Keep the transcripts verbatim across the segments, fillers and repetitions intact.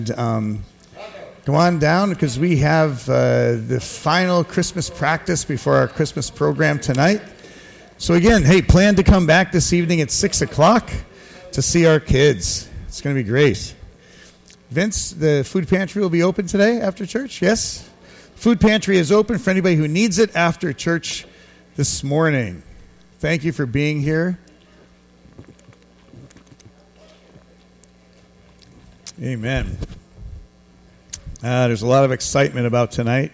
Um, go on down because we have uh, the final Christmas practice before our Christmas program tonight. So again, hey, plan to come back this evening at six o'clock to see our kids. It's going to be great. Vince, the food pantry will be open today after church, yes? Food pantry is open for anybody who needs it after church this morning. Thank you for being here. Amen. Uh, there's a lot of excitement about tonight.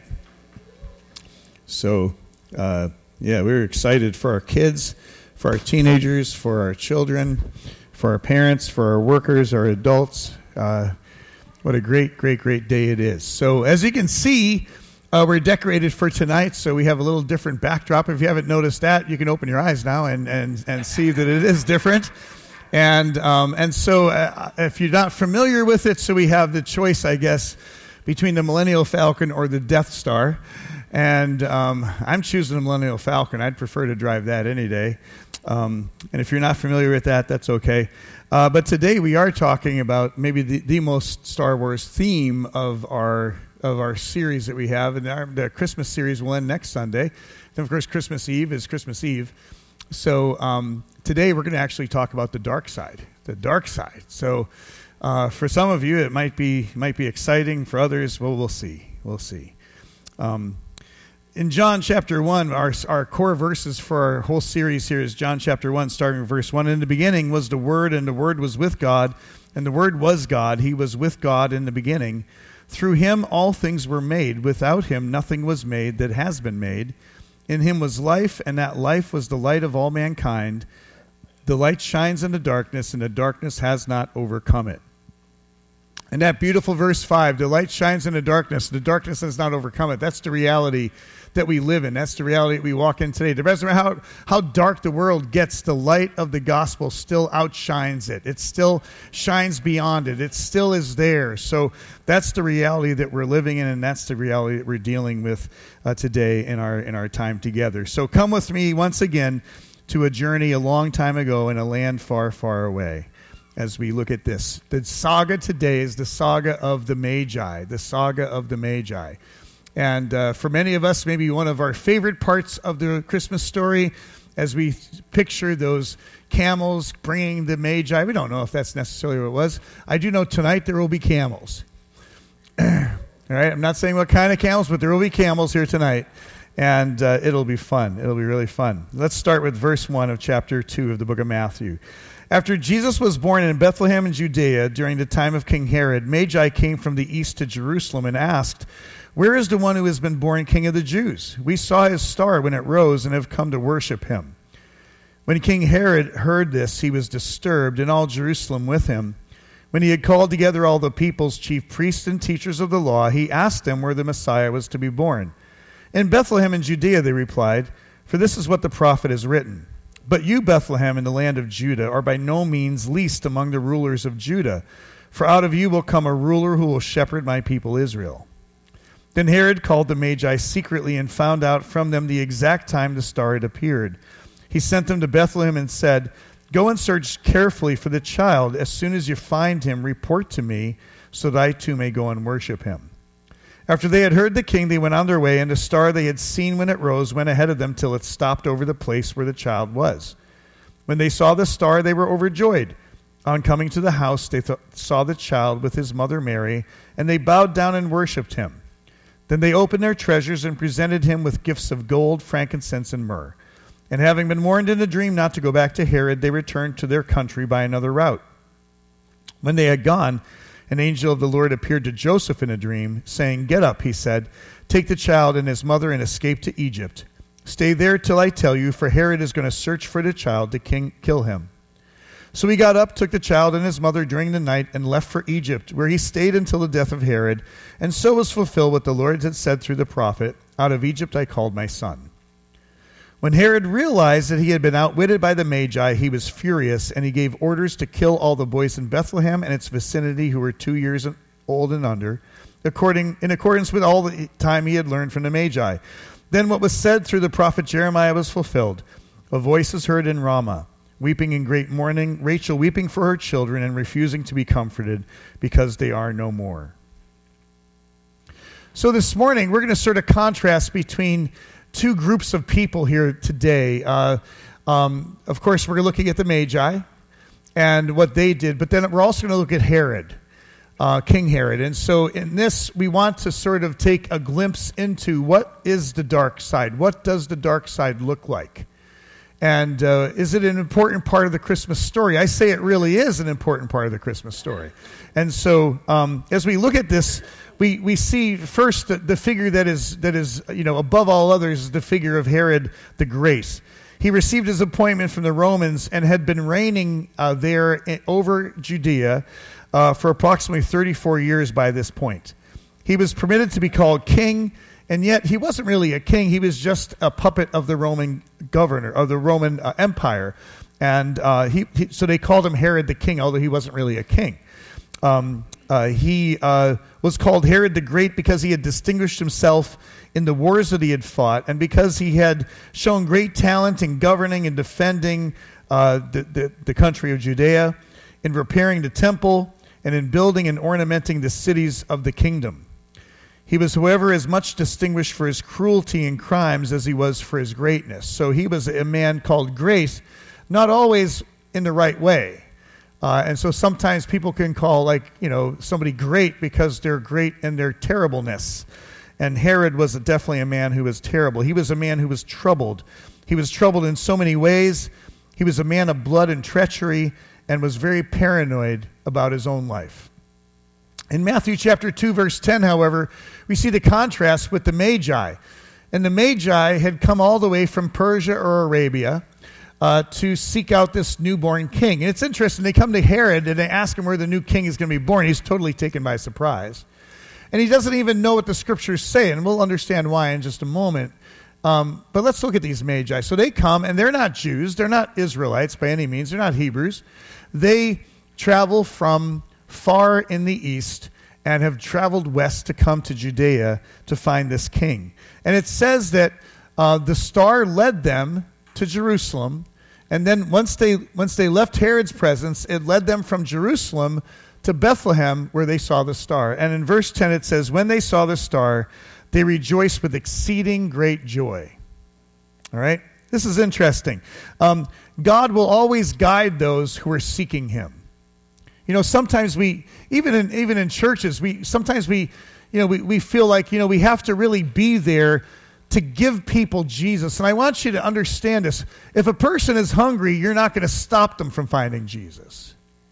So, uh, yeah, we're excited for our kids, for our teenagers, for our children, for our parents, for our workers, our adults. Uh, what a great, great, great day it is. So, as you can see, uh, we're decorated for tonight, so we have a little different backdrop. If you haven't noticed that, you can open your eyes now and, and, and see that it is different. And um, and so uh, if you're not familiar with it, so we have the choice, I guess, between the Millennial Falcon or the Death Star. And um, I'm choosing the Millennial Falcon. I'd prefer to drive that any day. Um, and if you're not familiar with that, that's okay. Uh, but today we are talking about maybe the, the most Star Wars theme of our of our series that we have. And our, the Christmas series will end next Sunday. Then, of course, Christmas Eve is Christmas Eve. So um, today we're going to actually talk about the dark side, the dark side. So uh, for some of you, it might be might be exciting. For others, well, we'll see. We'll see. Um, in John chapter one, our our core verses for our whole series here is John chapter one, starting with verse one. In the beginning was the Word, and the Word was with God, and the Word was God. He was with God in the beginning. Through him all things were made. Without him nothing was made that has been made. In him was life, and that life was the light of all mankind. The light shines in the darkness, and the darkness has not overcome it. And that beautiful verse five, the light shines in the darkness, the darkness has not overcome it. That's the reality that we live in. That's the reality that we walk in today. The rest of how, how dark the world gets, the light of the gospel still outshines it. It still shines beyond it. It still is there. So that's the reality that we're living in, and that's the reality that we're dealing with uh, today in our in our time together. So come with me once again to a journey a long time ago in a land far, far away. As we look at this, the saga today is the saga of the Magi, the saga of the Magi. And uh, for many of us, maybe one of our favorite parts of the Christmas story, as we picture those camels bringing the Magi. We don't know if that's necessarily what it was. I do know tonight there will be camels. All right, I'm not saying what kind of camels, but there will be camels here tonight. And uh, it'll be fun. It'll be really fun. Let's start with verse one of chapter two of the book of Matthew. After Jesus was born in Bethlehem in Judea during the time of King Herod, Magi came from the east to Jerusalem and asked, "Where is the one who has been born King of the Jews? We saw his star when it rose and have come to worship him." When King Herod heard this, he was disturbed, and all Jerusalem with him. When he had called together all the people's chief priests and teachers of the law, he asked them where the Messiah was to be born. "In Bethlehem in Judea," they replied, "for this is what the prophet has written. But you, Bethlehem, in the land of Judah, are by no means least among the rulers of Judah, for out of you will come a ruler who will shepherd my people Israel." Then Herod called the Magi secretly and found out from them the exact time the star had appeared. He sent them to Bethlehem and said, "Go and search carefully for the child. As soon as you find him, report to me, so that I too may go and worship him." After they had heard the king, they went on their way, and the star they had seen when it rose went ahead of them till it stopped over the place where the child was. When they saw the star, they were overjoyed. On coming to the house, they th- saw the child with his mother Mary, and they bowed down and worshipped him. Then they opened their treasures and presented him with gifts of gold, frankincense, and myrrh. And having been warned in a dream not to go back to Herod, they returned to their country by another route. When they had gone, an angel of the Lord appeared to Joseph in a dream, saying, "Get up," he said, "take the child and his mother and escape to Egypt. Stay there till I tell you, for Herod is going to search for the child to king- kill him." So he got up, took the child and his mother during the night, and left for Egypt, where he stayed until the death of Herod. And so was fulfilled what the Lord had said through the prophet, "Out of Egypt I called my son." When Herod realized that he had been outwitted by the Magi, he was furious, and he gave orders to kill all the boys in Bethlehem and its vicinity who were two years old and under, according in accordance with all the time he had learned from the Magi. Then what was said through the prophet Jeremiah was fulfilled. A voice is heard in Ramah, weeping in great mourning, Rachel weeping for her children and refusing to be comforted because they are no more. So this morning, we're going to sort of contrast between two groups of people here today. Uh, um, of course, we're looking at the Magi and what they did, but then we're also going to look at Herod, uh, King Herod. And so in this, we want to sort of take a glimpse into what is the dark side? What does the dark side look like? And uh, is it an important part of the Christmas story? I say it really is an important part of the Christmas story. And so um, as we look at this, we, we see first the, the figure that is, that is, you know, above all others is the figure of Herod the Great. He received his appointment from the Romans and had been reigning uh, there in, over Judea uh, for approximately thirty-four years by this point. He was permitted to be called king, and yet he wasn't really a king. He was just a puppet of the Roman governor, of the Roman uh, Empire. And uh, he, he, so they called him Herod the King, although he wasn't really a king. Um, uh, he uh, was called Herod the Great because he had distinguished himself in the wars that he had fought, and because he had shown great talent in governing and defending uh, the, the, the country of Judea, in repairing the temple, and in building and ornamenting the cities of the kingdom. He was, however, as much distinguished for his cruelty and crimes as he was for his greatness. So he was a man called great, not always in the right way. Uh, and so sometimes people can call, like, you know, somebody great because they're great in their terribleness. And Herod was definitely a man who was terrible. He was a man who was troubled. He was troubled in so many ways. He was a man of blood and treachery and was very paranoid about his own life. In Matthew chapter two, verse ten, however, we see the contrast with the Magi. And the Magi had come all the way from Persia or Arabia uh, to seek out this newborn king. And it's interesting, they come to Herod and they ask him where the new king is going to be born. He's totally taken by surprise. And he doesn't even know what the scriptures say, and we'll understand why in just a moment. Um, but let's look at these Magi. So they come, and they're not Jews. They're not Israelites by any means. They're not Hebrews. They travel from far in the east and have traveled west to come to Judea to find this king. And it says that uh, the star led them to Jerusalem, and then once they once they left Herod's presence, it led them from Jerusalem to Bethlehem, where they saw the star. And in verse ten it says, when they saw the star, they rejoiced with exceeding great joy. All right? This is interesting. Um, God will always guide those who are seeking him. You know, sometimes we, even in even in churches, we sometimes we, you know, we, we feel like, you know, we have to really be there to give people Jesus. And I want you to understand this. If a person is hungry, you're not going to stop them from finding Jesus.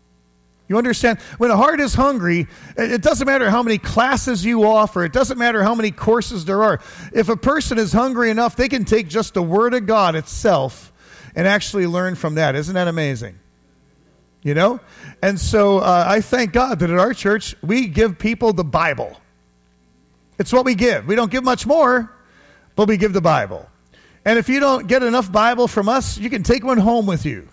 You understand? When a heart is hungry, it doesn't matter how many classes you offer. It doesn't matter how many courses there are. If a person is hungry enough, they can take just the Word of God itself and actually learn from that. Isn't that amazing? You know? And so uh, I thank God that at our church, we give people the Bible. It's what we give. We don't give much more, but we give the Bible. And if you don't get enough Bible from us, you can take one home with you.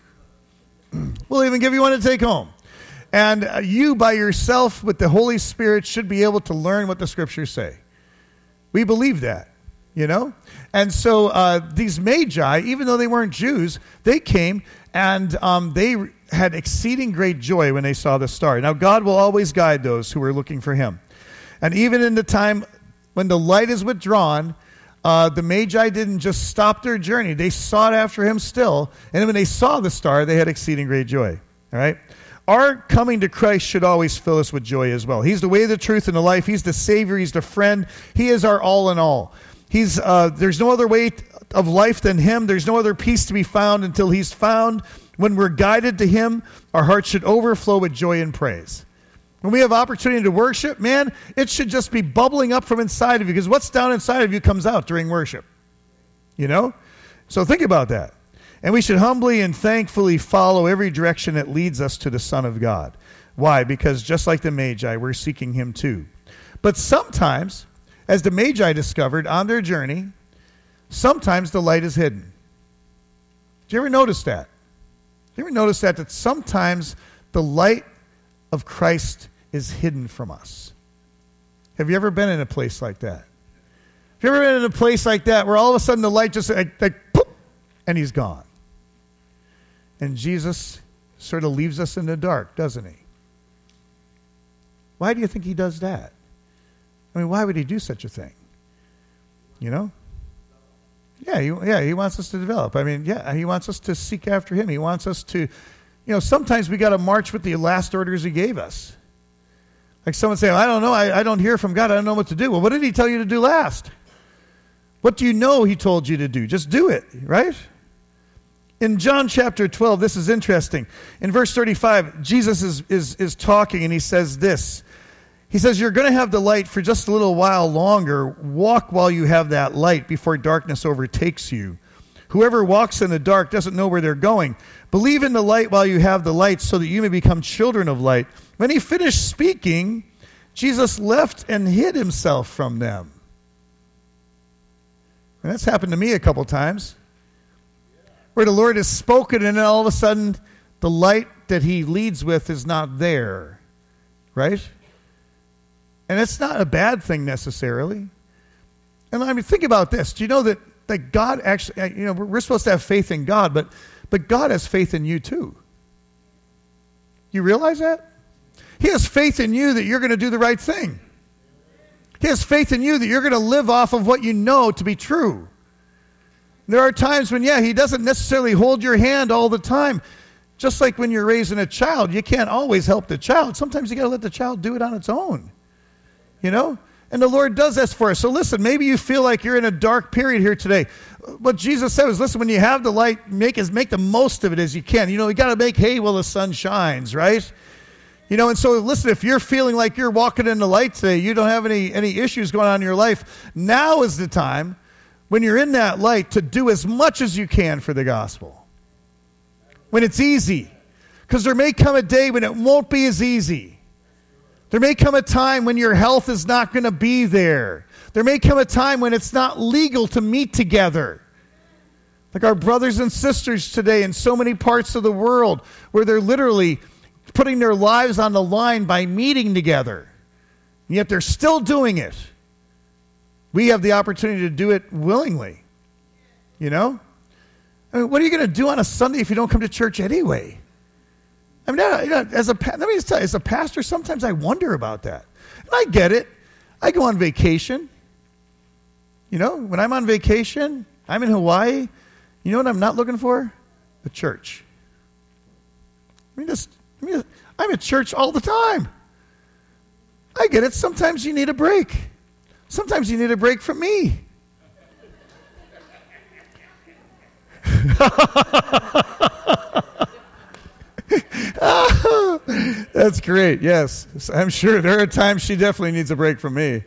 We'll even give you one to take home. And uh, you by yourself with the Holy Spirit should be able to learn what the Scriptures say. We believe that, you know? And so uh, these Magi, even though they weren't Jews, they came and um, they had exceeding great joy when they saw the star. Now, God will always guide those who are looking for him. And even in the time when the light is withdrawn, uh, the Magi didn't just stop their journey. They sought after him still. And when they saw the star, they had exceeding great joy. All right? Our coming to Christ should always fill us with joy as well. He's the way, the truth, and the life. He's the Savior. He's the friend. He is our all in all. He's uh, there's no other way of life than him. There's no other peace to be found until he's found. When we're guided to him, our hearts should overflow with joy and praise. When we have opportunity to worship, man, it should just be bubbling up from inside of you, because what's down inside of you comes out during worship. You know? So think about that. And we should humbly and thankfully follow every direction that leads us to the Son of God. Why? Because just like the Magi, we're seeking him too. But sometimes, as the Magi discovered on their journey, sometimes the light is hidden. Do you ever notice that? Do you ever notice that? That sometimes the light of Christ is hidden from us. Have you ever been in a place like that? Have you ever been in a place like that where all of a sudden the light just like, like poof, and he's gone? And Jesus sort of leaves us in the dark, doesn't he? Why do you think he does that? I mean, why would he do such a thing? You know? Yeah, he, yeah, he wants us to develop. I mean, yeah, he wants us to seek after him. He wants us to, you know, sometimes we got to march with the last orders he gave us. Like someone say, I don't know, I, I don't hear from God, I don't know what to do. Well, what did he tell you to do last? What do you know he told you to do? Just do it, right? In John chapter twelve, this is interesting. In verse thirty-five, Jesus is, is, is talking and he says this. He says, you're going to have the light for just a little while longer. Walk while you have that light before darkness overtakes you. Whoever walks in the dark doesn't know where they're going. Believe in the light while you have the light so that you may become children of light. When he finished speaking, Jesus left and hid himself from them. And that's happened to me a couple times. Where the Lord has spoken and then all of a sudden the light that he leads with is not there. Right? And it's not a bad thing necessarily. And I mean, think about this. Do you know that, that God actually, you know, we're supposed to have faith in God, but, but God has faith in you too. You realize that? He has faith in you that you're going to do the right thing. He has faith in you that you're going to live off of what you know to be true. There are times when, yeah, he doesn't necessarily hold your hand all the time. Just like when you're raising a child, you can't always help the child. Sometimes you got to let the child do it on its own. You know? And the Lord does this for us. So listen, maybe you feel like you're in a dark period here today. What Jesus said was, listen, when you have the light, make, is, make the most of it as you can. You know, you got to make hay while the sun shines, right? You know, and so listen, if you're feeling like you're walking in the light today, you don't have any, any issues going on in your life, now is the time when you're in that light to do as much as you can for the gospel. When it's easy. Because there may come a day when it won't be as easy. There may come a time when your health is not going to be there. There may come a time when it's not legal to meet together. Like our brothers and sisters today in so many parts of the world where they're literally putting their lives on the line by meeting together. And yet they're still doing it. We have the opportunity to do it willingly. You know? I mean, what are you going to do on a Sunday if you don't come to church anyway? I mean, you know, as a let me just tell you, as a pastor, sometimes I wonder about that. And I get it. I go on vacation. You know, when I'm on vacation, I'm in Hawaii. You know what I'm not looking for? A church. I mean, just, I mean, I'm at church all the time. I get it. Sometimes you need a break. Sometimes you need a break from me. That's great. Yes, I'm sure there are times she definitely needs a break from me.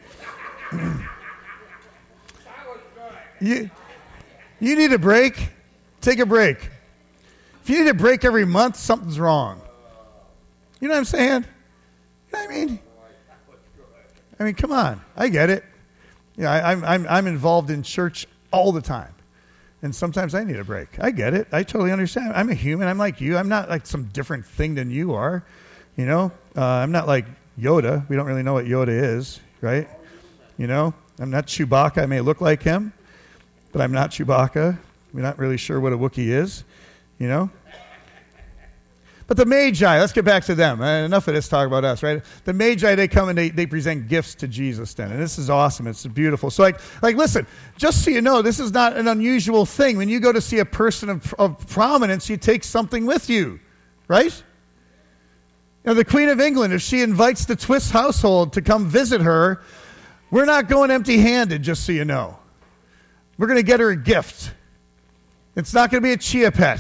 you, you need a break? Take a break. If you need a break every month, something's wrong. You know what I'm saying? You know what I mean? I mean, come on. I get it. Yeah, I, I'm I'm I'm involved in church all the time. And sometimes I need a break. I get it. I totally understand. I'm a human. I'm like you. I'm not like some different thing than you are. You know, uh, I'm not like Yoda. We don't really know what Yoda is, right? You know, I'm not Chewbacca. I may look like him, but I'm not Chewbacca. We're not really sure what a Wookiee is, you know. But the Magi, let's get back to them. Uh, enough of this talk about us, right? The Magi, they come and they, they present gifts to Jesus then. And this is awesome. It's beautiful. So, like, like, listen, just so you know, this is not an unusual thing. When you go to see a person of, of prominence, you take something with you, right? You know, the Queen of England, if she invites the Twist household to come visit her, we're not going empty-handed, just so you know. We're going to get her a gift. It's not going to be a Chia Pet.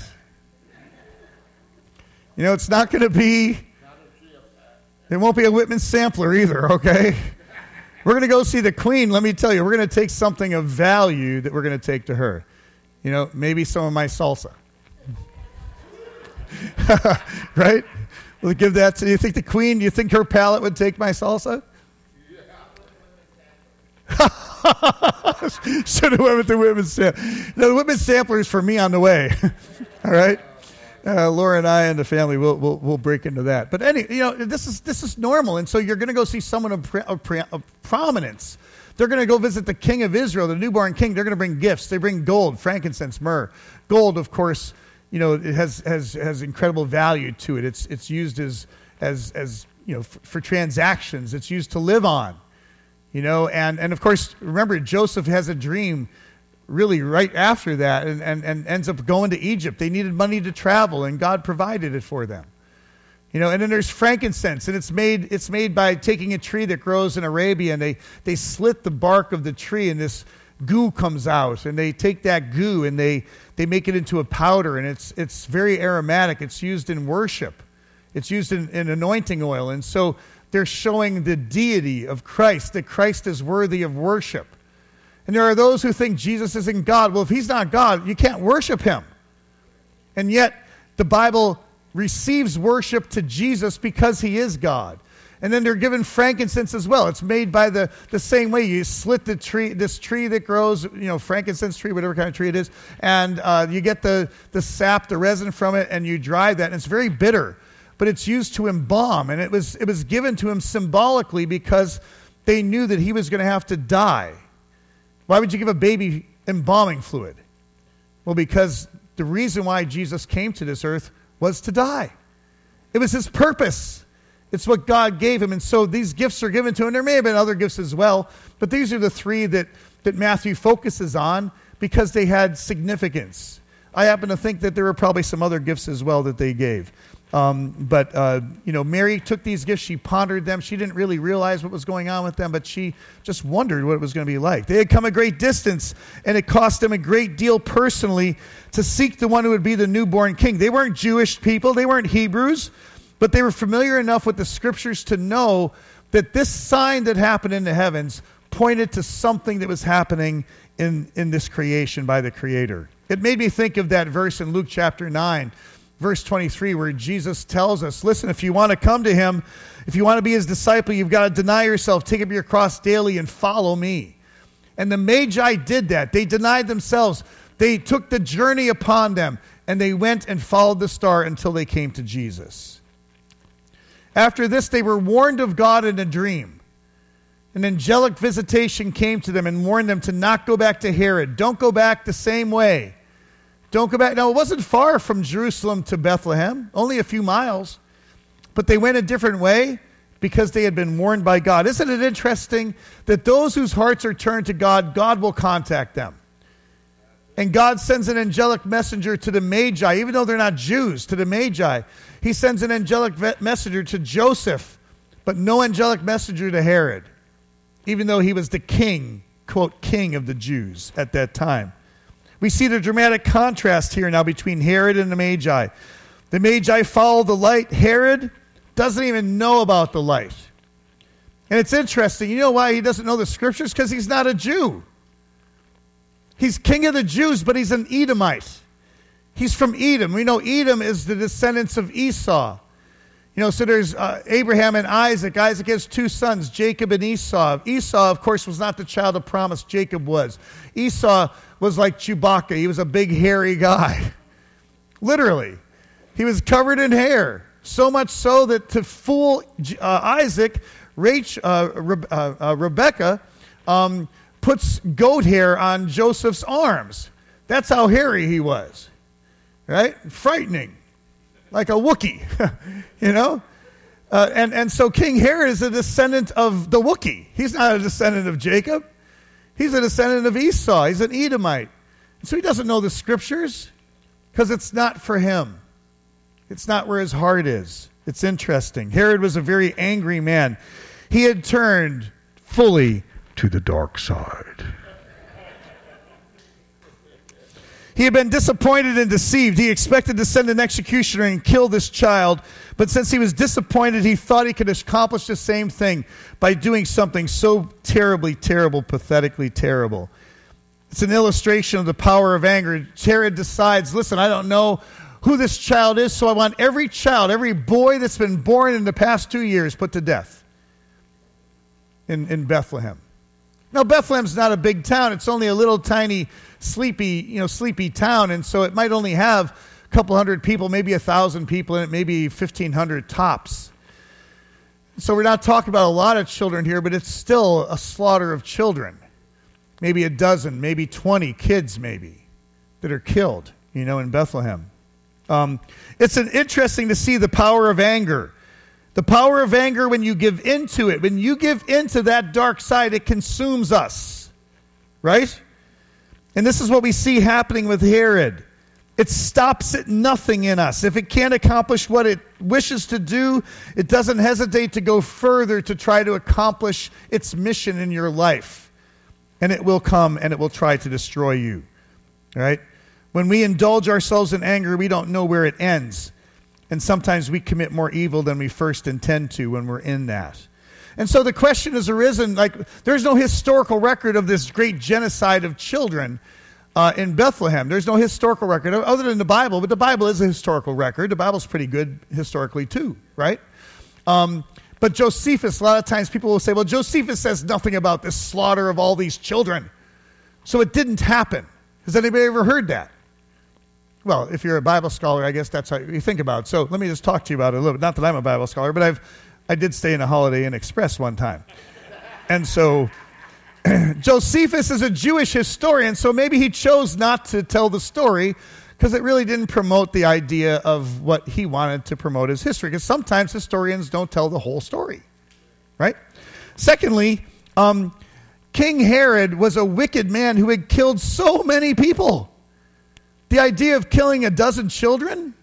You know, it's not going to be, it won't be a Whitman sampler either, okay? We're going to go see the Queen. Let me tell you, we're going to take something of value that we're going to take to her. You know, maybe some of my salsa. Right? We'll give that to, you think the Queen, do you think her palate would take my salsa? Should have went with the Whitman sampler. No, the Whitman sampler is for me on the way. All right? Uh, Laura and I and the family will will will break into that. But any, you know, this is this is normal, and so you're going to go see someone of, pre, of, pre, of prominence. They're going to go visit the King of Israel, the newborn king. They're going to bring gifts. They bring gold, frankincense, myrrh. Gold, of course, you know, it has has has incredible value to it. It's it's used as as as you know for, for transactions. It's used to live on, you know, and and of course, remember, Joseph has a dream really right after that, and, and, and ends up going to Egypt. They needed money to travel, and God provided it for them. You know, and then there's frankincense, and it's made it's made by taking a tree that grows in Arabia, and they, they slit the bark of the tree, and this goo comes out, and they take that goo and they, they make it into a powder, and it's it's very aromatic. It's used in worship. It's used in, in anointing oil, and so they're showing the deity of Christ, that Christ is worthy of worship. And there are those who think Jesus isn't God. Well, if he's not God, you can't worship him. And yet, the Bible receives worship to Jesus because he is God. And then they're given frankincense as well. It's made by the, the same way. You slit the tree, this tree that grows, you know, frankincense tree, whatever kind of tree it is, and uh, you get the, the sap, the resin from it, and you dry that. And it's very bitter, but it's used to embalm. And it was it was given to him symbolically because they knew that he was going to have to die. Why would you give a baby embalming fluid? Well, because the reason why Jesus came to this earth was to die. It was his purpose. It's what God gave him. And so these gifts are given to him. There may have been other gifts as well, but these are the three that, that Matthew focuses on because they had significance. I happen to think that there were probably some other gifts as well that they gave. Um, but, uh, you know, Mary took these gifts. She pondered them. She didn't really realize what was going on with them, but she just wondered what it was going to be like. They had come a great distance, and it cost them a great deal personally to seek the one who would be the newborn king. They weren't Jewish people. They weren't Hebrews, but they were familiar enough with the scriptures to know that this sign that happened in the heavens pointed to something that was happening in, in this creation by the Creator. It made me think of that verse in Luke chapter nine, verse twenty-three, where Jesus tells us, listen, if you want to come to him, if you want to be his disciple, you've got to deny yourself, take up your cross daily, and follow me. And the Magi did that. They denied themselves. They took the journey upon them, and they went and followed the star until they came to Jesus. After this, they were warned of God in a dream. An angelic visitation came to them and warned them to not go back to Herod. Don't go back the same way. Don't go back. Now, it wasn't far from Jerusalem to Bethlehem, only a few miles. But they went a different way because they had been warned by God. Isn't it interesting that those whose hearts are turned to God, God will contact them? And God sends an angelic messenger to the Magi, even though they're not Jews, to the Magi. He sends an angelic messenger to Joseph, but no angelic messenger to Herod, even though he was the king, quote, king of the Jews at that time. We see the dramatic contrast here now between Herod and the Magi. The Magi follow the light. Herod doesn't even know about the light. And it's interesting. You know why he doesn't know the scriptures? Because he's not a Jew. He's king of the Jews, but he's an Edomite. He's from Edom. We know Edom is the descendants of Esau. You know, so there's uh, Abraham and Isaac. Isaac has two sons, Jacob and Esau. Esau, of course, was not the child of promise. Jacob was. Esau was like Chewbacca. He was a big, hairy guy. Literally. He was covered in hair. So much so that to fool uh, Isaac, Rach, uh, Re- uh, uh, Rebecca um, puts goat hair on Joseph's arms. That's how hairy he was. Right? Frightening. Like a Wookiee, you know? Uh, and, and so King Herod is a descendant of the Wookiee. He's not a descendant of Jacob. He's a descendant of Esau. He's an Edomite. And so he doesn't know the scriptures because it's not for him. It's not where his heart is. It's interesting. Herod was a very angry man. He had turned fully to the dark side. He had been disappointed and deceived. He expected to send an executioner and kill this child, but since he was disappointed, he thought he could accomplish the same thing by doing something so terribly terrible, pathetically terrible. It's an illustration of the power of anger. Herod decides, listen, I don't know who this child is, so I want every child, every boy that's been born in the past two years put to death in, in Bethlehem. Now, Bethlehem's not a big town. It's only a little tiny sleepy, you know, sleepy town, and so it might only have a couple hundred people, maybe a thousand people in it, maybe fifteen hundred tops. So we're not talking about a lot of children here, but it's still a slaughter of children. Maybe a dozen, maybe twenty kids, maybe, that are killed, you know, in Bethlehem. Um, it's an interesting to see the power of anger. The power of anger when you give into it. When you give into that dark side, it consumes us. Right? And this is what we see happening with Herod. It stops at nothing in us. If it can't accomplish what it wishes to do, it doesn't hesitate to go further to try to accomplish its mission in your life. And it will come and it will try to destroy you. All right? When we indulge ourselves in anger, we don't know where it ends. And sometimes we commit more evil than we first intend to when we're in that. And so the question has arisen, like, there's no historical record of this great genocide of children uh, in Bethlehem. There's no historical record other than the Bible, but the Bible is a historical record. The Bible's pretty good historically too, right? Um, but Josephus, a lot of times people will say, well, Josephus says nothing about this slaughter of all these children. So it didn't happen. Has anybody ever heard that? Well, if you're a Bible scholar, I guess that's how you think about it. So let me just talk to you about it a little bit. Not that I'm a Bible scholar, but I've I did stay in a Holiday Inn Express one time. And so Josephus is a Jewish historian, so maybe he chose not to tell the story because it really didn't promote the idea of what he wanted to promote as history, because sometimes historians don't tell the whole story, right? Secondly, um, King Herod was a wicked man who had killed so many people. The idea of killing a dozen children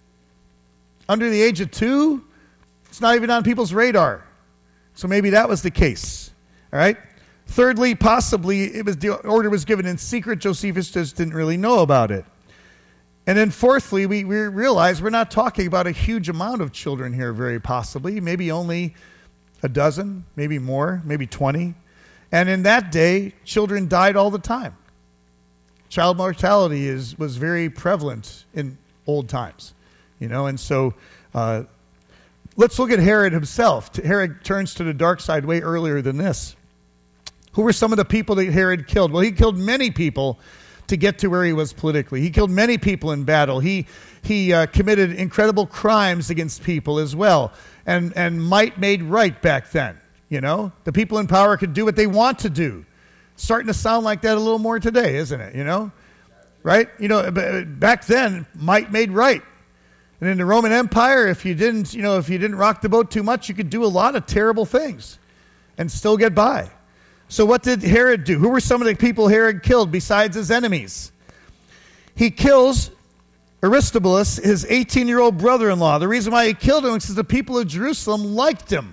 under the age of two, it's not even on people's radar. So maybe that was the case. All right? Thirdly, possibly it was the order was given in secret. Josephus just didn't really know about it. And then fourthly, we, we realize we're not talking about a huge amount of children here, very possibly. Maybe only a dozen, maybe more, maybe twenty. And in that day, children died all the time. Child mortality is was very prevalent in old times. You know, and so uh, let's look at Herod himself. Herod turns to the dark side way earlier than this. Who were some of the people that Herod killed? Well, he killed many people to get to where he was politically. He killed many people in battle. He he uh, committed incredible crimes against people as well. And, and might made right back then. You know, the people in power could do what they want to do. Starting to sound like that a little more today, isn't it? You know, right? You know, back then, might made right. And in the Roman Empire, if you didn't, you know, if you didn't rock the boat too much, you could do a lot of terrible things and still get by. So what did Herod do? Who were some of the people Herod killed besides his enemies? He kills Aristobulus, his eighteen-year-old brother-in-law. The reason why he killed him is because the people of Jerusalem liked him.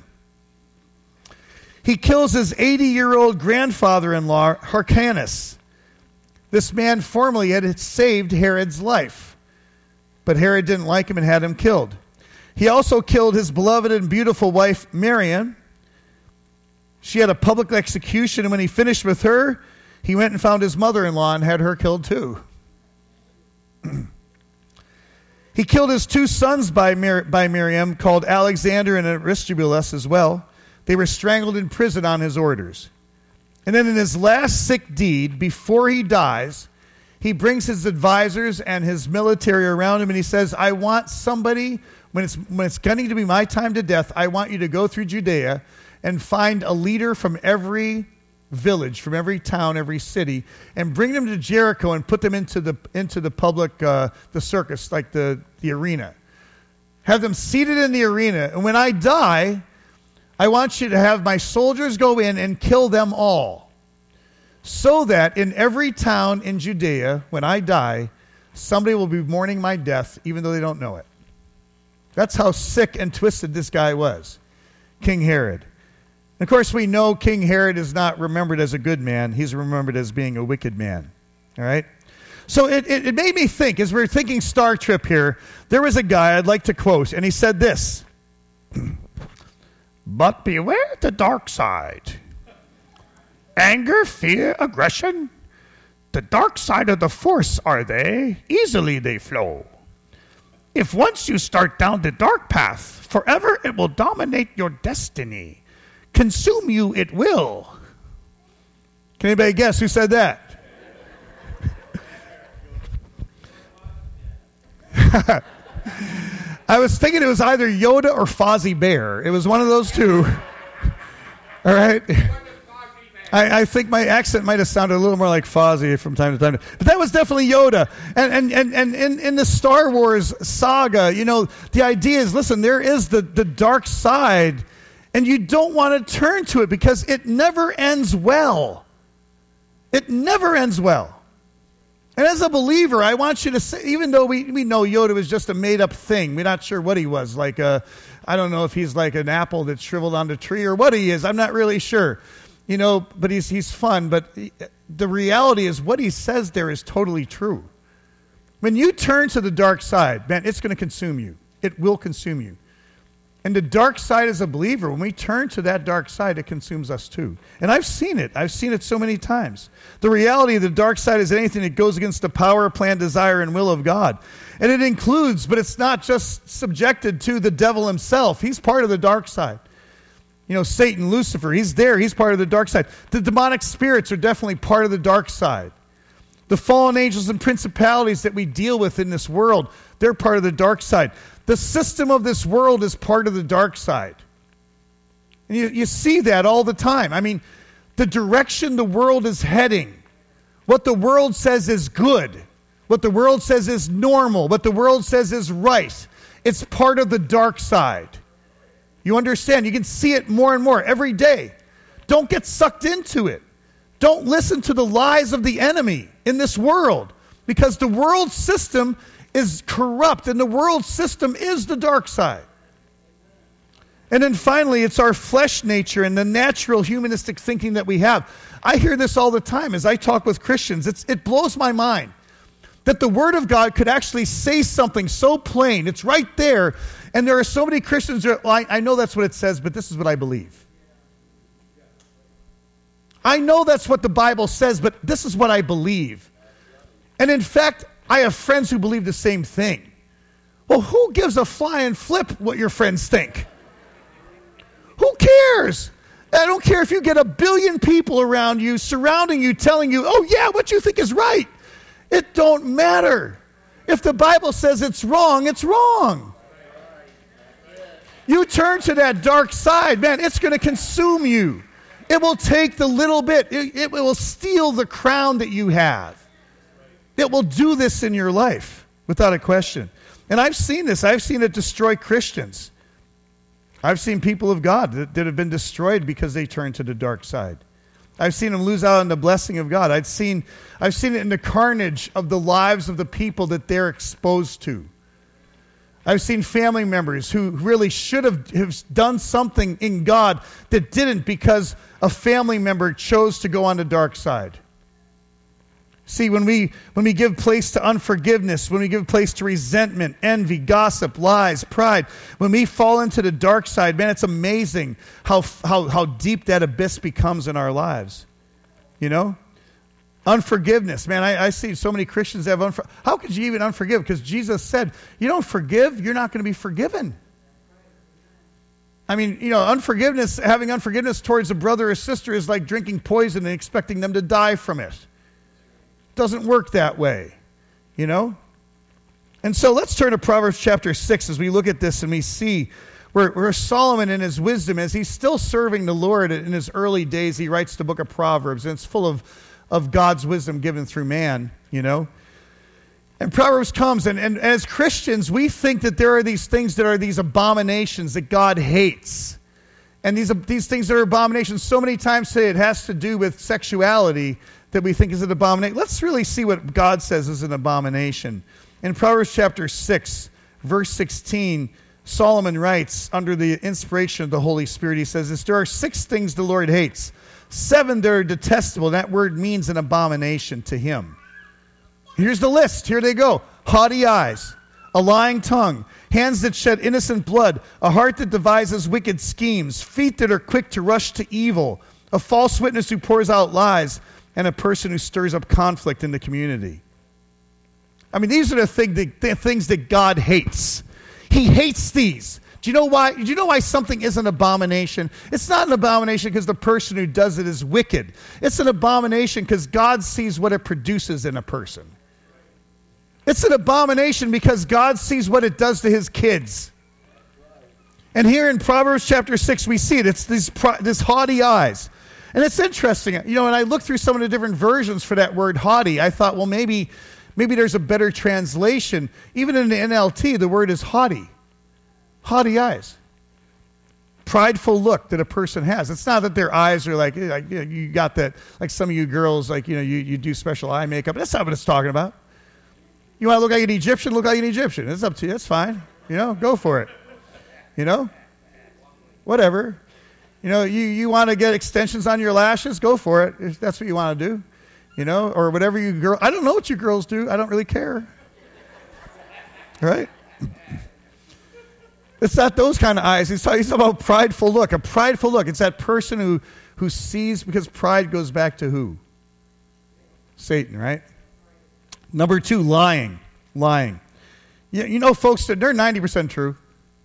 He kills his eighty-year-old grandfather-in-law, Hyrcanus. This man formerly had saved Herod's life, but Herod didn't like him and had him killed. He also killed his beloved and beautiful wife, Marian. She had a public execution, and when he finished with her, he went and found his mother-in-law and had her killed too. He killed his two sons by, Mir- by Miriam, called Alexander and Aristobulus as well. They were strangled in prison on his orders. And then in his last sick deed, before he dies, he brings his advisors and his military around him, and he says, I want somebody, when it's, when it's going to be my time to death, I want you to go through Judea and find a leader from every village, from every town, every city, and bring them to Jericho and put them into the into the public, uh, the circus, like the, the arena. Have them seated in the arena, and when I die, I want you to have my soldiers go in and kill them all, so that in every town in Judea, when I die, somebody will be mourning my death, even though they don't know it. That's how sick and twisted this guy was, King Herod. Of course, we know King Herod is not remembered as a good man. He's remembered as being a wicked man. All right? So it, it, it made me think, as we we're thinking Star Trip here, there was a guy I'd like to quote, and he said this, but beware the dark side. Anger, fear, aggression, the dark side of the force are they, easily they flow. If once you start down the dark path, forever it will dominate your destiny. Consume you it will. Can anybody guess who said that? I was thinking it was either Yoda or Fozzie Bear. It was one of those two. All right. I, I think my accent might have sounded a little more like Fozzie from time to time. But that was definitely Yoda. And and and, and in, in the Star Wars saga, you know, the idea is, listen, there is the, the dark side, and you don't want to turn to it because it never ends well. It never ends well. And as a believer, I want you to say, even though we, we know Yoda was just a made-up thing, we're not sure what he was. Like, a, I don't know if he's like an apple that shriveled on the tree or what he is. I'm not really sure. You know, but he's he's fun. But he, the reality is what he says there is totally true. When you turn to the dark side, man, it's going to consume you. It will consume you. And the dark side as a believer, when we turn to that dark side, it consumes us too. And I've seen it. I've seen it so many times. The reality of the dark side is anything that goes against the power, plan, desire, and will of God. And it includes, but it's not just subjected to the devil himself. He's part of the dark side. You know, Satan, Lucifer, he's there. He's part of the dark side. The demonic spirits are definitely part of the dark side. The fallen angels and principalities that we deal with in this world, they're part of the dark side. The system of this world is part of the dark side. And you, you see that all the time. I mean, the direction the world is heading, what the world says is good, what the world says is normal, what the world says is right, it's part of the dark side. You understand? You can see it more and more every day. Don't get sucked into it. Don't listen to the lies of the enemy in this world, because the world system is corrupt, and the world system is the dark side. And then finally, it's our flesh nature and the natural humanistic thinking that we have. I hear this all the time as I talk with Christians. It's, it blows my mind that the Word of God could actually say something so plain. It's right there. And there are so many Christians that are, well, I, I know that's what it says, but this is what I believe. I know that's what the Bible says, but this is what I believe. And in fact, I have friends who believe the same thing. Well, who gives a flying flip what your friends think? Who cares? I don't care if you get a billion people around you, surrounding you, telling you, oh yeah, what you think is right. It don't matter. If the Bible says it's wrong, it's wrong. You turn to that dark side, man, it's going to consume you. It will take the little bit. It, it will steal the crown that you have. It will do this in your life, without a question. And I've seen this. I've seen it destroy Christians. I've seen people of God that, that have been destroyed because they turned to the dark side. I've seen them lose out on the blessing of God. I've seen, I've seen it in the carnage of the lives of the people that they're exposed to. I've seen family members who really should have, have done something in God that didn't because a family member chose to go on the dark side. See, when we when we give place to unforgiveness, when we give place to resentment, envy, gossip, lies, pride, when we fall into the dark side, man, it's amazing how how how deep that abyss becomes in our lives. You know? Unforgiveness. Man, I, I see so many Christians have unfor- How could you even unforgive? Because Jesus said, you don't forgive, you're not going to be forgiven. I mean, you know, unforgiveness, having unforgiveness towards a brother or sister is like drinking poison and expecting them to die from it. Doesn't work that way, you know? And so let's turn to Proverbs chapter six as we look at this and we see where, where Solomon in his wisdom, as he's still serving the Lord in his early days, he writes the book of Proverbs, and it's full of, of God's wisdom given through man, you know? And Proverbs comes, and, and as Christians, we think that there are these things that are these abominations that God hates. And these, these things that are abominations, so many times today it has to do with sexuality that we think is an abomination. Let's really see what God says is an abomination. In Proverbs chapter six, verse sixteen, Solomon writes, under the inspiration of the Holy Spirit, he says this, there are six things the Lord hates. Seven that are detestable. That word means an abomination to him. Here's the list. Here they go. Haughty eyes, a lying tongue, hands that shed innocent blood, a heart that devises wicked schemes, feet that are quick to rush to evil, a false witness who pours out lies, and a person who stirs up conflict in the community. I mean, these are the, thing that, the things that God hates. He hates these. Do you know why? Do you know why something is an abomination? It's not an abomination because the person who does it is wicked. It's an abomination because God sees what it produces in a person. It's an abomination because God sees what it does to his kids. And here in Proverbs chapter six, we see it. It's these, this haughty eyes. And it's interesting. You know, when I looked through some of the different versions for that word haughty, I thought, well, maybe, maybe there's a better translation. Even in the N L T, the word is haughty. Haughty eyes. Prideful look that a person has. It's not that their eyes are like, like you know, you got that, like some of you girls, like, you know, you, you do special eye makeup. That's not what it's talking about. You want to look like an Egyptian? Look like an Egyptian. It's up to you. That's fine. You know, go for it. You know? Whatever. You know, you, you want to get extensions on your lashes? Go for it. If that's what you want to do. You know, or whatever you girl. I don't know what you girls do. I don't really care. Right? It's not those kind of eyes. He's talking, he's talking about prideful look. A prideful look. It's that person who, who sees, because pride goes back to who? Satan, right? Number two, lying. Lying. You, you know, folks, they're ninety percent true.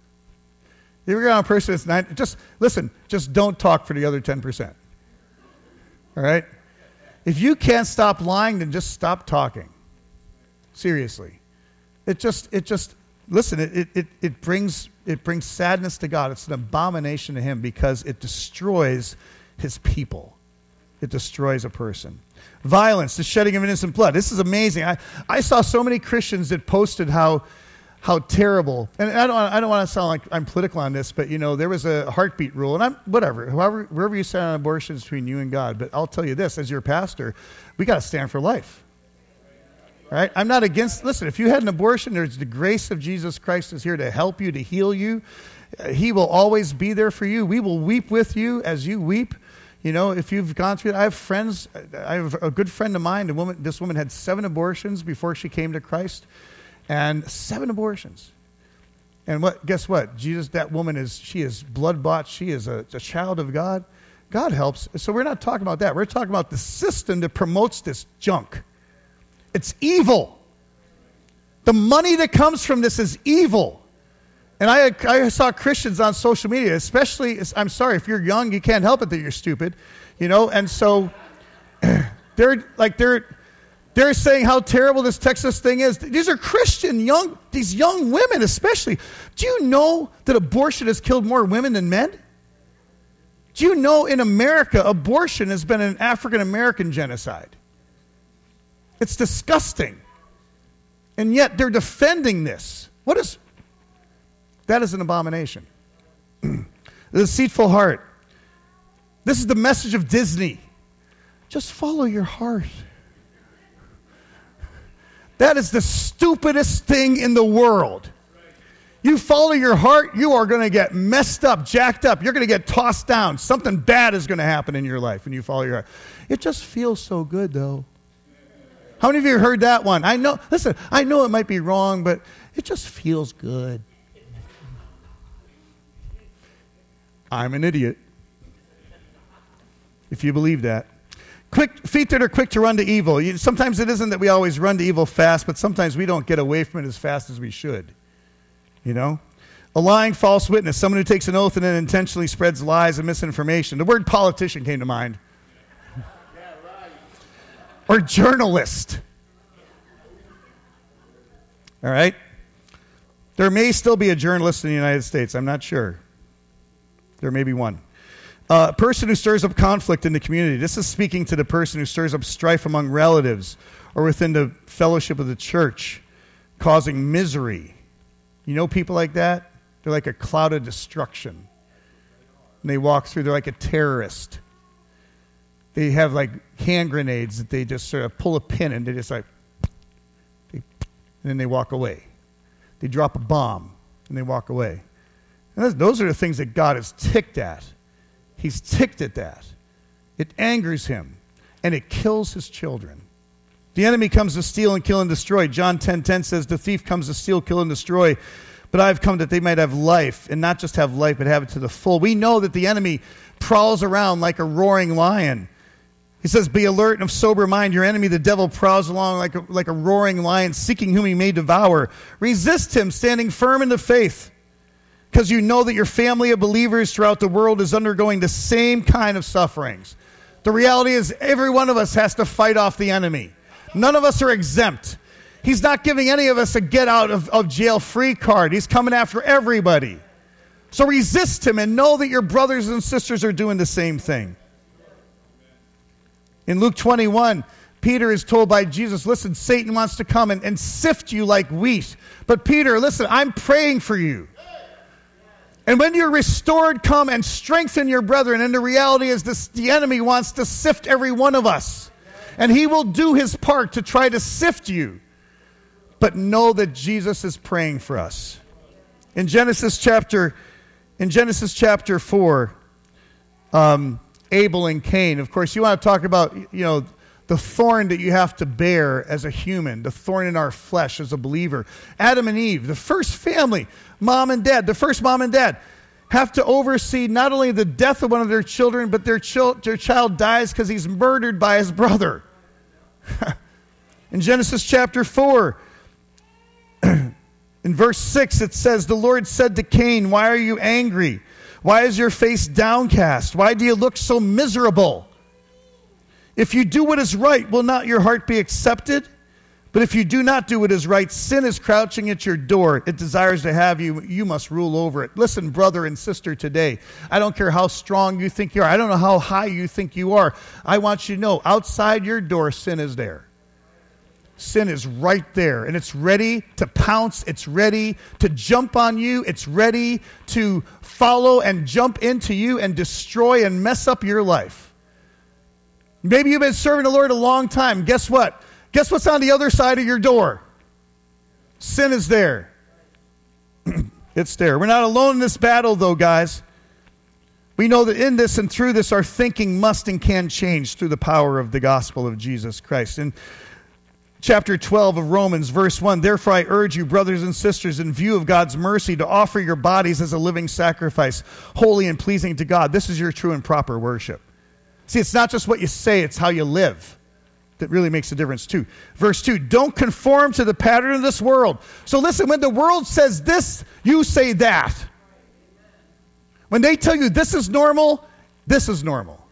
If you're on a person that's ninety, just listen, just don't talk for the other ten percent. All right? If you can't stop lying, then just stop talking. Seriously. It just, it just, listen, it, it, it brings it brings sadness to God. It's an abomination to him because it destroys his people. It destroys a person. Violence, the shedding of innocent blood. This is amazing. I, I saw so many Christians that posted how how terrible. And I don't I don't want to sound like I'm political on this, but you know, there was a heartbeat rule, and I'm whatever, whoever wherever you stand on abortion is between you and God. But I'll tell you this, as your pastor, we got to stand for life. Right? I'm not against, listen, if you had an abortion, there's the grace of Jesus Christ is here to help you, to heal you. He will always be there for you. We will weep with you as you weep. You know, if you've gone through it, I have friends, I have a good friend of mine, a woman, this woman had seven abortions before she came to Christ, and seven abortions. And what? Guess what? Jesus, that woman is, she is blood-bought. She is a, a child of God. God helps. So we're not talking about that. We're talking about the system that promotes this junk. It's evil. The money that comes from this is evil. And I, I saw Christians on social media, especially, I'm sorry, if you're young, you can't help it that you're stupid, you know, and so they're like, they're, they're saying how terrible this Texas thing is. These are Christian, young, these young women especially. Do you know that abortion has killed more women than men? Do you know in America, abortion has been an African-American genocide? It's disgusting. And yet they're defending this. What is, that is an abomination. The deceitful heart. This is the message of Disney. Just follow your heart. That is the stupidest thing in the world. You follow your heart, you are going to get messed up, jacked up. You're going to get tossed down. Something bad is going to happen in your life when you follow your heart. It just feels so good, though. How many of you heard that one? I know, listen, I know it might be wrong, but it just feels good. I'm an idiot. If you believe that. Quick feet that are quick to run to evil. You, sometimes it isn't that we always run to evil fast, but sometimes we don't get away from it as fast as we should. You know? A lying false witness, someone who takes an oath and then intentionally spreads lies and misinformation. The word politician came to mind. Or journalist. All right? There may still be a journalist in the United States. I'm not sure. There may be one. A uh, person who stirs up conflict in the community. This is speaking to the person who stirs up strife among relatives or within the fellowship of the church, causing misery. You know people like that? They're like a cloud of destruction. And they walk through, they're like a terrorist. They have like hand grenades that they just sort of pull a pin and they just like, they, and then they walk away. They drop a bomb and they walk away. And those are the things that God is ticked at. He's ticked at that. It angers him and it kills his children. The enemy comes to steal and kill and destroy. John ten ten says, the thief comes to steal, kill, and destroy. But I've come that they might have life, and not just have life, but have it to the full. We know that the enemy prowls around like a roaring lion. He says, be alert and of sober mind. Your enemy, the devil, prowls along like a, like a roaring lion, seeking whom he may devour. Resist him, standing firm in the faith, because you know that your family of believers throughout the world is undergoing the same kind of sufferings. The reality is every one of us has to fight off the enemy. None of us are exempt. He's not giving any of us a get out of, of jail free card. He's coming after everybody. So resist him and know that your brothers and sisters are doing the same thing. In Luke twenty-one, Peter is told by Jesus, listen, Satan wants to come and, and sift you like wheat. But Peter, listen, I'm praying for you. And when you're restored, come and strengthen your brethren. And the reality is this, the enemy wants to sift every one of us. And he will do his part to try to sift you. But know that Jesus is praying for us. In Genesis chapter, in Genesis chapter four, um, Abel and Cain. Of course, you want to talk about, you know, the thorn that you have to bear as a human, the thorn in our flesh as a believer. Adam and Eve, the first family, mom and dad, the first mom and dad, have to oversee not only the death of one of their children, but their, chil- their child dies because he's murdered by his brother. In Genesis chapter four, in verse six, it says, the Lord said to Cain, why are you angry? Why is your face downcast? Why do you look so miserable? If you do what is right, will not your heart be accepted? But if you do not do what is right, sin is crouching at your door. It desires to have you. You must rule over it. Listen, brother and sister, today, I don't care how strong you think you are. I don't know how high you think you are. I want you to know, outside your door, sin is there. Sin is right there, and it's ready to pounce. It's ready to jump on you. It's ready to follow and jump into you and destroy and mess up your life. Maybe you've been serving the Lord a long time. Guess what? Guess what's on the other side of your door? Sin is there. It's there. We're not alone in this battle, though, guys. We know that in this and through this, our thinking must and can change through the power of the gospel of Jesus Christ. In chapter twelve of Romans, verse one, therefore I urge you, brothers and sisters, in view of God's mercy, to offer your bodies as a living sacrifice, holy and pleasing to God. This is your true and proper worship. See, it's not just what you say, it's how you live that really makes a difference too. Verse two, don't conform to the pattern of this world. So listen, when the world says this, you say that. When they tell you this is normal, this is normal.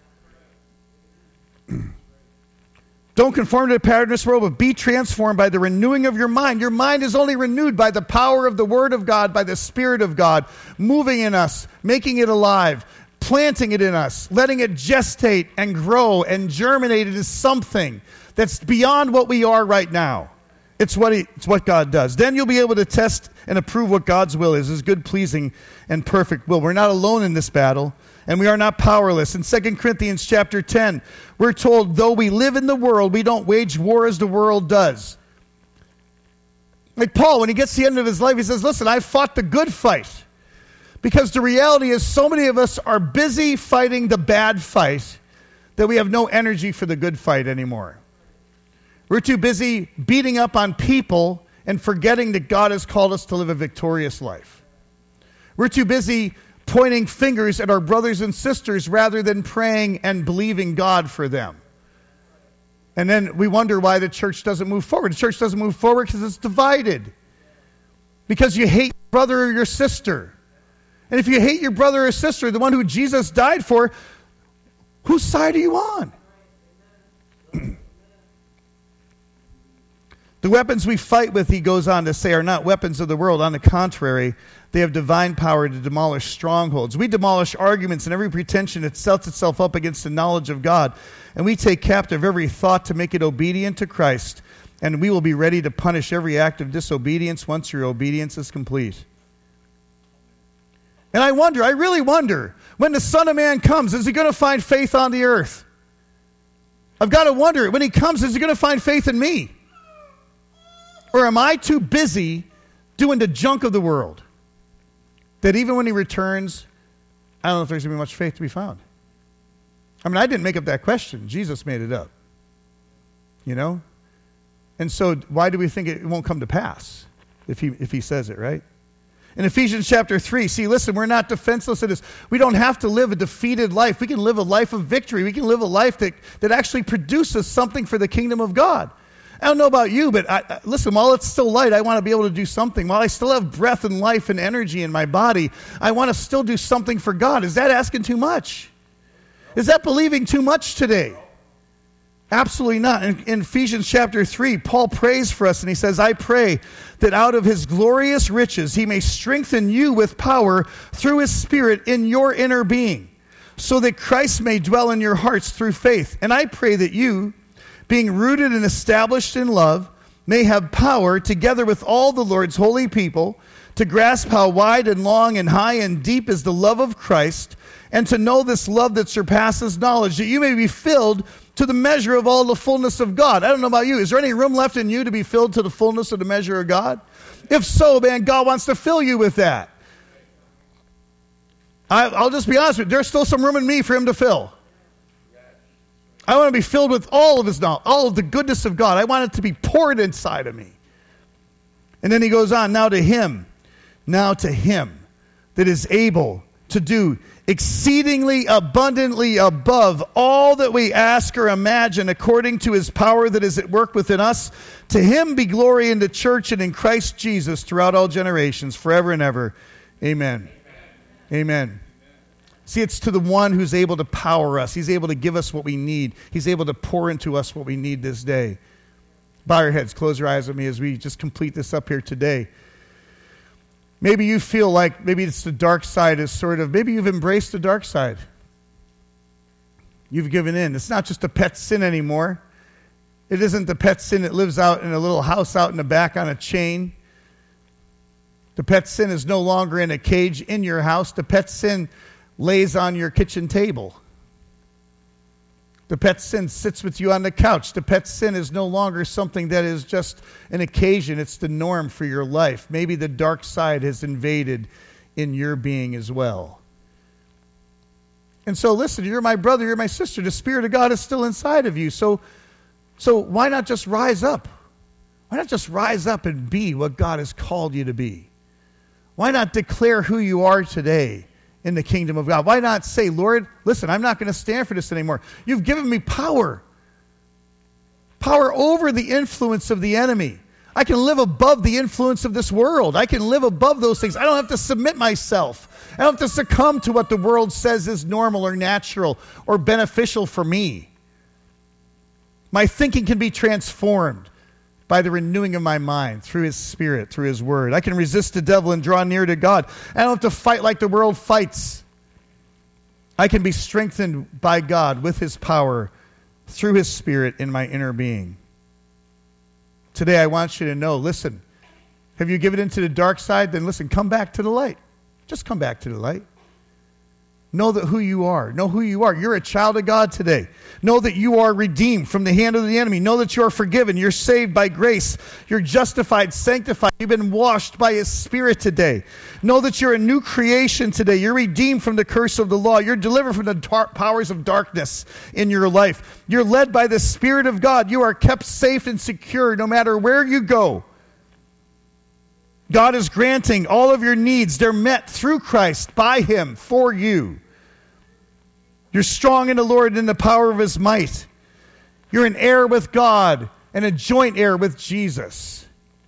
Don't conform to the pattern of this world, but be transformed by the renewing of your mind. Your mind is only renewed by the power of the Word of God, by the Spirit of God, moving in us, making it alive, planting it in us, letting it gestate and grow and germinate into something that's beyond what we are right now. It's what he, it's what God does. Then you'll be able to test and approve what God's will is, his good, pleasing, and perfect will. We're not alone in this battle, and we are not powerless. In Second Corinthians chapter ten, we're told, though we live in the world, we don't wage war as the world does. Like Paul, when he gets to the end of his life, he says, listen, I fought the good fight. Because the reality is so many of us are busy fighting the bad fight that we have no energy for the good fight anymore. We're too busy beating up on people and forgetting that God has called us to live a victorious life. We're too busy pointing fingers at our brothers and sisters rather than praying and believing God for them. And then we wonder why the church doesn't move forward. The church doesn't move forward because it's divided. Because you hate your brother or your sister. And if you hate your brother or sister, the one who Jesus died for, whose side are you on? The weapons we fight with, he goes on to say, are not weapons of the world. On the contrary, they have divine power to demolish strongholds. We demolish arguments and every pretension that sets itself up against the knowledge of God. And we take captive every thought to make it obedient to Christ. And we will be ready to punish every act of disobedience once your obedience is complete. And I wonder, I really wonder, when the Son of Man comes, is he going to find faith on the earth? I've got to wonder, when he comes, is he going to find faith in me? Or am I too busy doing the junk of the world that even when he returns, I don't know if there's going to be much faith to be found? I mean, I didn't make up that question. Jesus made it up. You know? And so why do we think it won't come to pass if he if he says it, right? In Ephesians chapter three, see, listen, we're not defenseless in this. We don't have to live a defeated life. We can live a life of victory. We can live a life that, that actually produces something for the kingdom of God. I don't know about you, but I, I, listen, while it's still light, I want to be able to do something. While I still have breath and life and energy in my body, I want to still do something for God. Is that asking too much? Is that believing too much today? Absolutely not. In, in Ephesians chapter three, Paul prays for us, and he says, I pray that out of his glorious riches he may strengthen you with power through his Spirit in your inner being, so that Christ may dwell in your hearts through faith. And I pray that you, being rooted and established in love, may have power, together with all the Lord's holy people, to grasp how wide and long and high and deep is the love of Christ, and to know this love that surpasses knowledge, that you may be filled to the measure of all the fullness of God. I don't know about you. Is there any room left in you to be filled to the fullness of the measure of God? If so, man, God wants to fill you with that. I, I'll just be honest with you. There's still some room in me for him to fill. I want to be filled with all of his knowledge, all of the goodness of God. I want it to be poured inside of me. And then he goes on, now to him, now to him that is able to do exceedingly abundantly above all that we ask or imagine, according to his power that is at work within us. To him be glory in the church and in Christ Jesus throughout all generations, forever and ever. Amen. Amen. Amen. See, it's to the one who's able to power us. He's able to give us what we need. He's able to pour into us what we need this day. Bow your heads, close your eyes with me as we just complete this up here today. Maybe you feel like maybe it's the dark side is sort of, maybe you've embraced the dark side. You've given in. It's not just a pet sin anymore. It isn't the pet sin that lives out in a little house out in the back on a chain. The pet sin is no longer in a cage in your house. The pet sin lays on your kitchen table. The pet sin sits with you on the couch. The pet sin is no longer something that is just an occasion. It's the norm for your life. Maybe the dark side has invaded in your being as well. And so listen, you're my brother, you're my sister. The Spirit of God is still inside of you. So, so why not just rise up? Why not just rise up and be what God has called you to be? Why not declare who you are today in the kingdom of God? Why not say, Lord, listen, I'm not going to stand for this anymore. You've given me power. Power over the influence of the enemy. I can live above the influence of this world. I can live above those things. I don't have to submit myself. I don't have to succumb to what the world says is normal or natural or beneficial for me. My thinking can be transformed by the renewing of my mind through his Spirit, through his word. I can resist the devil and draw near to God. I don't have to fight like the world fights. I can be strengthened by God with his power through his Spirit in my inner being. Today I want you to know, listen, have you given into the dark side? Then listen, come back to the light. Just come back to the light. Know that who you are. Know who you are. You're a child of God today. Know that you are redeemed from the hand of the enemy. Know that you are forgiven. You're saved by grace. You're justified, sanctified. You've been washed by his Spirit today. Know that you're a new creation today. You're redeemed from the curse of the law. You're delivered from the tar- powers of darkness in your life. You're led by the Spirit of God. You are kept safe and secure no matter where you go. God is granting all of your needs. They're met through Christ, by him, for you. You're strong in the Lord and in the power of his might. You're an heir with God and a joint heir with Jesus.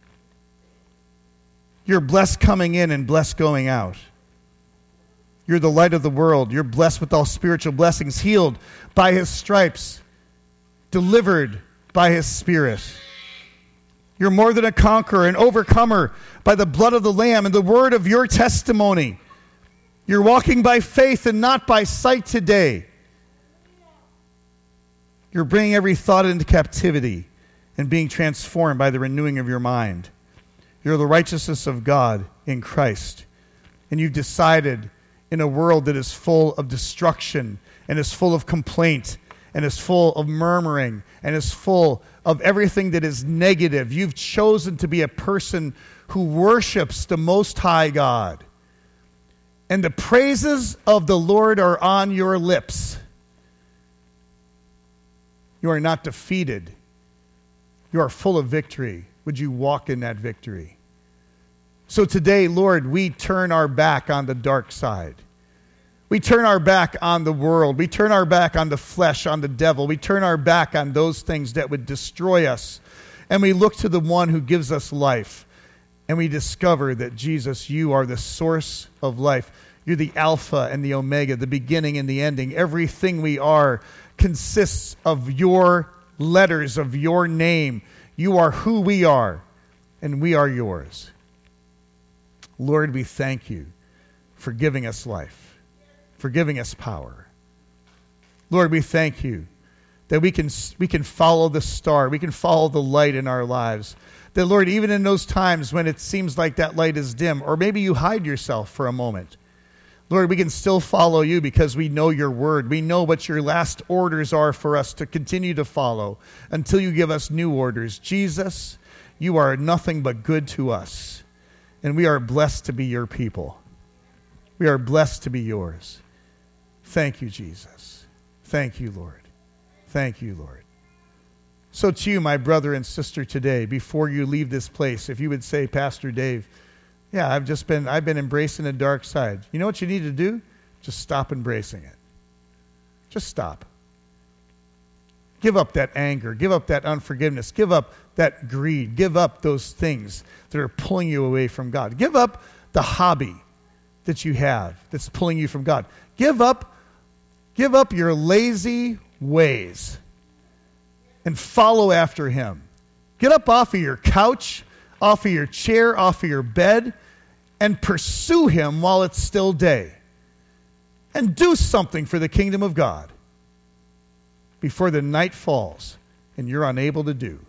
You're blessed coming in and blessed going out. You're the light of the world. You're blessed with all spiritual blessings, healed by his stripes, delivered by his Spirit. You're more than a conqueror, an overcomer by the blood of the Lamb and the word of your testimony. You're walking by faith and not by sight today. You're bringing every thought into captivity and being transformed by the renewing of your mind. You're the righteousness of God in Christ. And you've decided in a world that is full of destruction and is full of complaint and is full of murmuring and is full of everything that is negative. You've chosen to be a person who worships the Most High God. And the praises of the Lord are on your lips. You are not defeated. You are full of victory. Would you walk in that victory? So today, Lord, we turn our back on the dark side. We turn our back on the world. We turn our back on the flesh, on the devil. We turn our back on those things that would destroy us. And we look to the one who gives us life. And we discover that, Jesus, you are the source of life. You're the Alpha and the Omega, the beginning and the ending. Everything we are consists of your letters, of your name. You are who we are, and we are yours. Lord, we thank you for giving us life, for giving us power. Lord, we thank you that we can, we can follow the star. We can follow the light in our lives. That, Lord, even in those times when it seems like that light is dim, or maybe you hide yourself for a moment, Lord, we can still follow you because we know your word. We know what your last orders are for us to continue to follow until you give us new orders. Jesus, you are nothing but good to us, and we are blessed to be your people. We are blessed to be yours. Thank you, Jesus. Thank you, Lord. Thank you, Lord. So to you, my brother and sister, today, before you leave this place, if you would say, Pastor Dave, yeah, I've just been, I've been embracing the dark side. You know what you need to do? Just stop embracing it. Just stop. Give up that anger. Give up that unforgiveness. Give up that greed. Give up those things that are pulling you away from God. Give up the hobby that you have that's pulling you from God. Give up, give up your lazy ways and follow after him. Get up off of your couch, off of your chair, off of your bed, and pursue him while it's still day. And do something for the kingdom of God before the night falls and you're unable to do.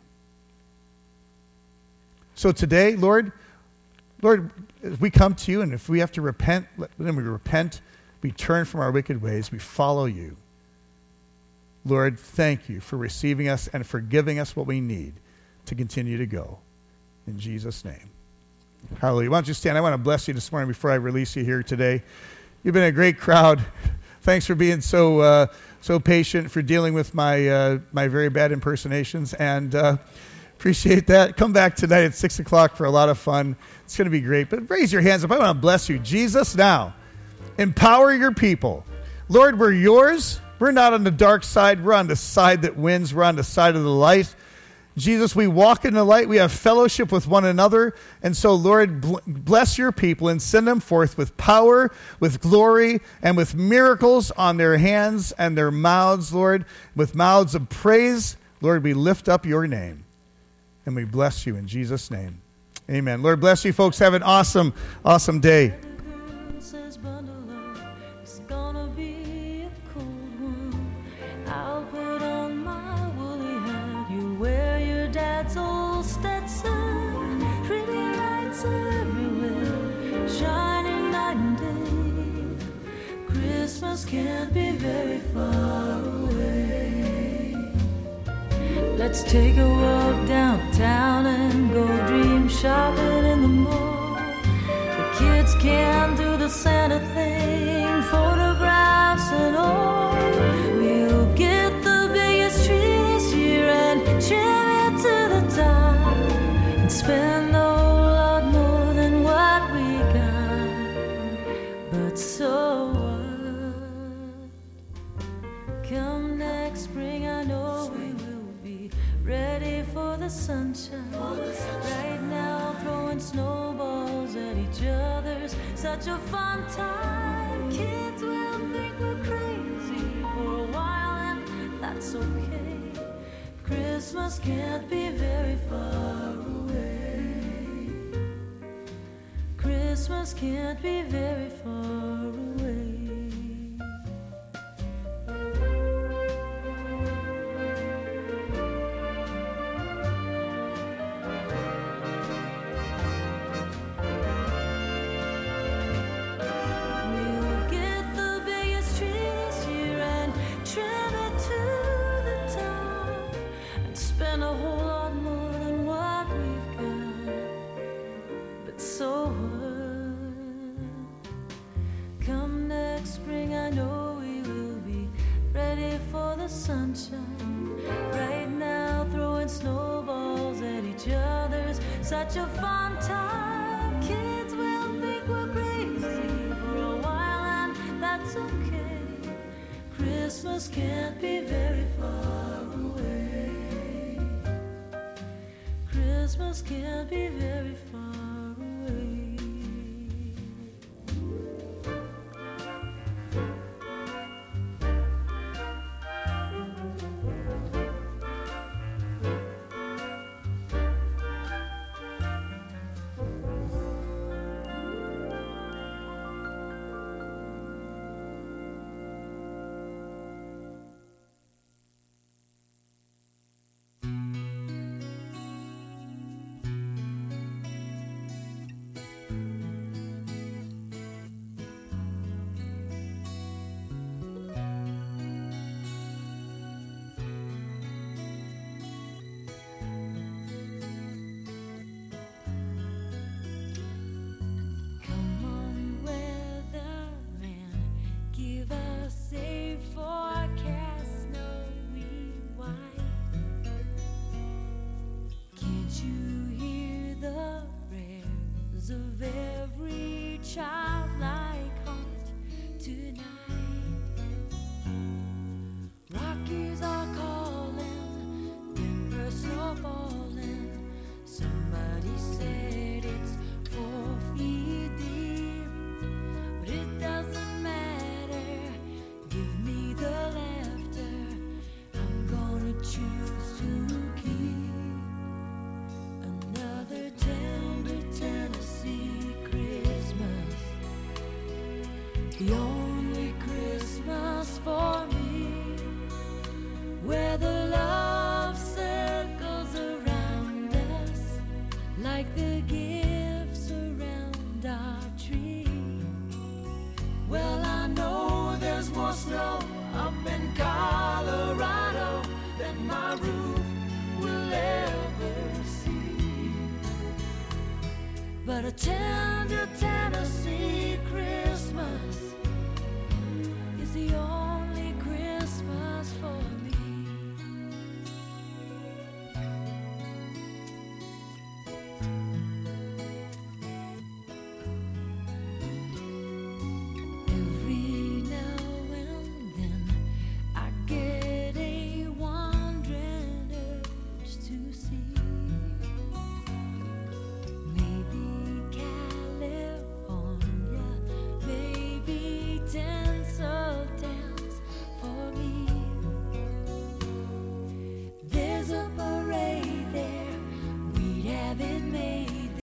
So today, Lord, Lord, as we come to you, and if we have to repent, then we repent, we turn from our wicked ways, we follow you. Lord, thank you for receiving us and for giving us what we need to continue to go. In Jesus' name. Hallelujah. Why don't you stand? I want to bless you this morning before I release you here today. You've been a great crowd. Thanks for being so uh, so patient, for dealing with my uh, my very bad impersonations, and uh, appreciate that. Come back tonight at six o'clock for a lot of fun. It's going to be great. But raise your hands up. I want to bless you. Jesus, now, empower your people. Lord, we're yours. We're not on the dark side. We're on the side that wins. We're on the side of the light. Jesus, we walk in the light. We have fellowship with one another. And so, Lord, bless your people and send them forth with power, with glory, and with miracles on their hands and their mouths, Lord, with mouths of praise. Lord, we lift up your name, and we bless you in Jesus' name. Amen. Lord, bless you, folks. Have an awesome, awesome day. Can't be very far away. Let's take a walk downtown and go dream shopping in the mall. The kids can do the Santa thing, photographs and all. We'll get the biggest tree this year and trim it to the top and spend a whole lot more than what we got. But so come next spring, I know we will be ready for the sunshine. Right now, throwing snowballs at each other's such a fun time. Kids will think we're crazy for a while, and that's okay. Christmas can't be very far away. Christmas can't be very far away. Sunshine. Right now, throwing snowballs at each other's such a fun time. Kids will think we're crazy for a while, and that's okay. Christmas can't be very far away. Christmas can't be very far away. But a tender Tennessee